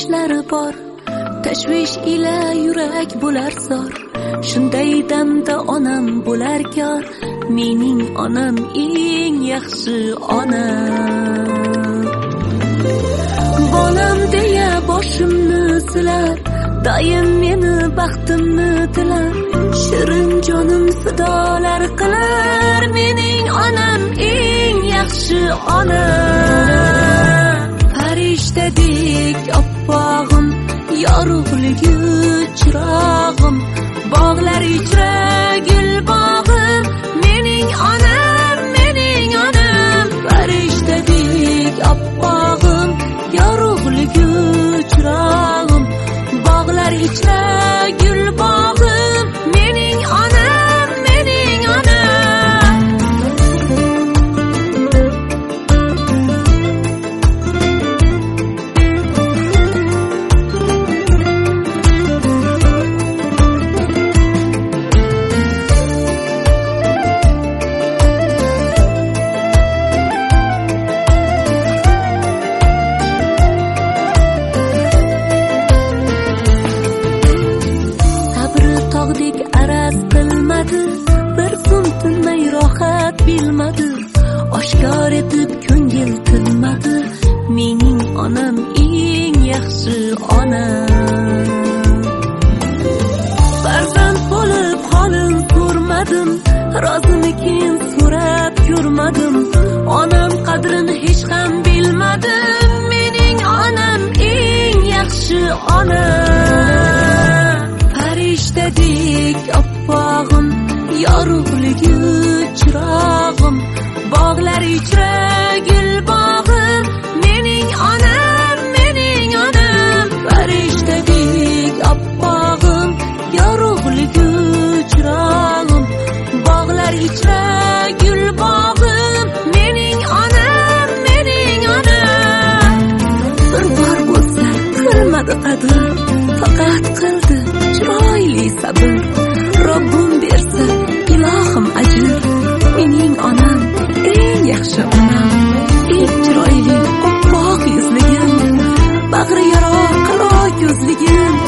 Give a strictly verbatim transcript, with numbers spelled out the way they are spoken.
ishlari bor, tashvish ila yurak bo'lar zor. Shunday damda onam bo'lar kor, mening onam eng yaxshi ona. Bolam deya boshimni silar, doim meni baxtimni tilar. Shirin jonim fidolar qilar, mening onam eng yaxshi ona. Farishtadek oppog'im, yorug'ligi chirog'im, bog'lar ichra gul bog'im, mening onam, mening onam. Farishtadek oppog'im, yorug'ligi chirog'im, bog'lar ichra gul bog'im, mening onam, mening onam. Bir zum tinmay rohat bilmadi, oshkor etib ko'ngil tilmadi. Mening onam eng yaxshi ona. Farzand bo'lib holim ko'rmadim, rozimikin so'rab ko'rmadim. Onam qadrini hech ham bilmadim, mening onam eng yaxshi ona. Farishtadek oppog'im, yorug'ligi chirog'im, bog'lar ichra gul bog'im, mening onam, mening onam. Farishtadek oppog'im, yorug'ligi chirog'im, bog'lar ichra gul bog'im, mening onam, mening onam. Bir bor bo'lsa qilmadi qadr, faqat qildi chiroyli sabr. Robbim bersa ilohim ajr, mening onam eng yaxshi onam. Eng chiroyli oppoq yuzligim, bag'ri yaro qaro ko'zligim,